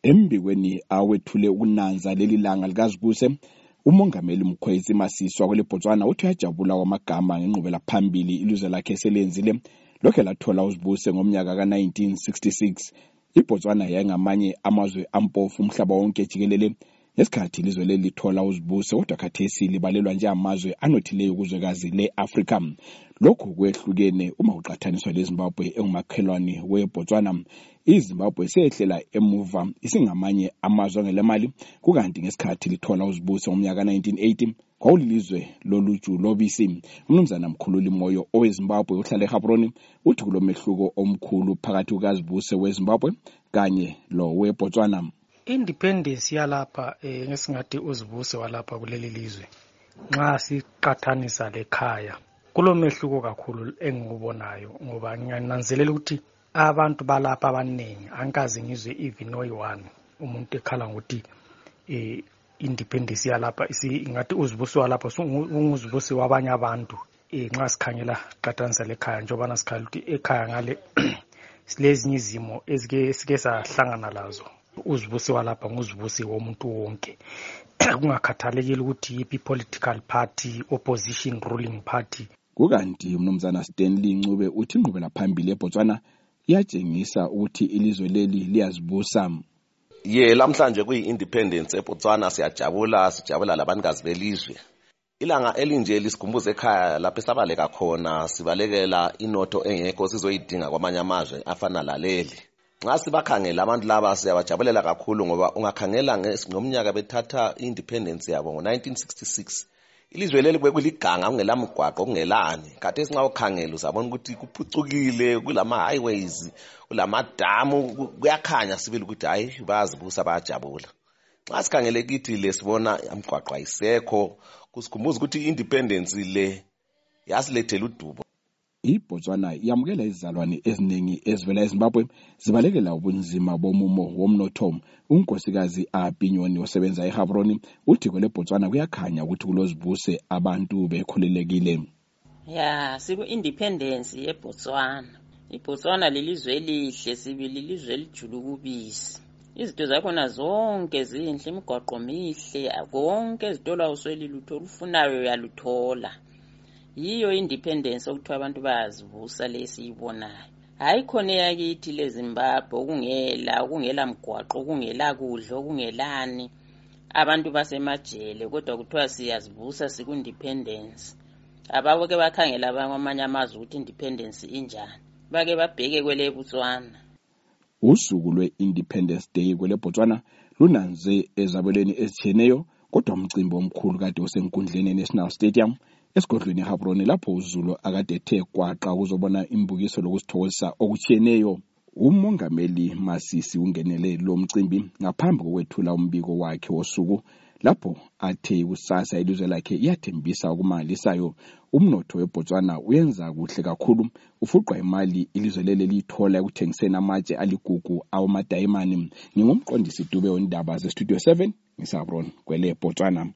Embikweni awethule ukunanza leli langa likazibuse, umongameli Mkhwezi Masiswa kwele Botswana uthi uyajabula kwamagama ngenqubela phambili ilizwe lakhe eselenzile lokho lathola uzibuse ngomnyaka ka1966. iBotswana yayingamanye amazwe ampofu umhlaba wonke jikelele ngesikhathi ilizwe leli lithola uzibuse, kodwa khathesi libalelwa nje amazwe anothileyo kuzwekazi leAfrika. Lokhu kwehlukene uma uqathaniswa leZimbabwe engumakhelwane weBotswana. iZimbabwe seyehlela emuva isingamanye amazwe angelemali, kukanti ngesikhathi lithola uzibuse ngomnyaka ka1980 kwawulilizwe loluju lobisi. Umnumzana Mkhululi Moyo oweZimbabwe uhlala eGaborone uthi kulomehluko omkhulu phakathi kukazibuse weZimbabwe kanye lo weBotswana. Independence yalapha ngesingathi uzibuse walapha kuleli lizwe nxa siqathanisa lekhaya kulomehluko kakhulu engikubonayo, ngoba ngiyananzelela ukuthi abantu balapha abaningi angazi ngizwe even oyi-1 umuntu ekhala ngokuthi independence yalapha ngathi uzibuse walapha unguzibuse wabanye abantu nxa sikhangela qathanisa lekhaya, njengoba sikhala ukuthi ekhaya ngale silezinye izimo esike sahlangana lazo. Uzibuse walapha nguzibuse womuntu wonke kungakhathalekile ukuthi yipi political party, opposition, ruling party. Kukanti umnumzana Stanley Ncube uthi inqubela phambili eBotswana iyatshengisa ukuthi ilizwe leli liyazibusa. Lamhlanje kuyi-independence eBotswana, sijabula labanikazi belizwe. Ilanga elinje lisikhumbuza ekhaya lapho esabaleka khona, sibalekela inotho engekho sizoyidinga kwamanye amazwe afana laleli. Nxa sibakhangela abantu laba siyabajabulela kakhulu, ngoba ungakhangela ngomnyaka bethatha independence yabo ngo1966 ilizwe leli kwekuliganga, kungelamgwaqo, kungelani. Khathesi nxa ukhangela uzabona ukuthi kuphucukile, kulama highways, kulamadamu, kuyakhanya sibili ukuthi hayi bayazibusa, bayajabula. Nxa sikhangele kithi le sibona umgwaqo ayisekho, kusikhumbuza ukuthi independence le yasilethela udubo. iBotswana yamukela izizalwane eziningi ezivela eZimbabwe zibalekela ubunzima bomumo womnotho. Unkosikazi Apinyoni osebenza eGaborone uthi kweleBotswana kuyakhanya ukuthi kulozibuse abantu bekhululekile. Siku-independence yeBotswana. iBotswana lilizwe elihle, sibili lilizwe elijulu kubisi. Izinto zakhona zonke zinhle, imigwaqo mihle, konke ezitolwa usweli lutho olufunayo uyaluthola. Yiyo independence okuthiwa abantu bayazibusa lesiyibonayo. Hayi khona yakithi leZimbabwe okungela mgwaqo, okungela kudla, okungelani, abantu basemajele, kodwa kuthiwa siyazibusa siku-independence. Ababo-ke bakhangela abamanye amazwe ukuthi independence injani, bake babheke kwele Botswana. Usuku lwe-Independence Day kwele Botswana lunanze ezabelweni ezitshiyeneyo, kodwa umcimbi omkhulu kade usenkundleni eNational Stadium esigodlweni eGaborone, lapho uZulu akade ethe kwaqa ukuzobona imbukiso lokusithokozisa okutshiyeneyo. Umongameli Masisi ungenele lo mcimbi ngaphambi kokwethula umbiko wakhe wosuku, lapho athe kusasa ilizwe lakhe iyathembisa okumangalisayo. Umnotho weBotswana uyenza kuhle kakhulu, ufuqwa imali ilizwe leli lithola ekuthengiseni amatshe aligugu awamadayimani. Ngingumqondisi Dube wendaba zeStudio 7 ngisaBron kwele Botswana.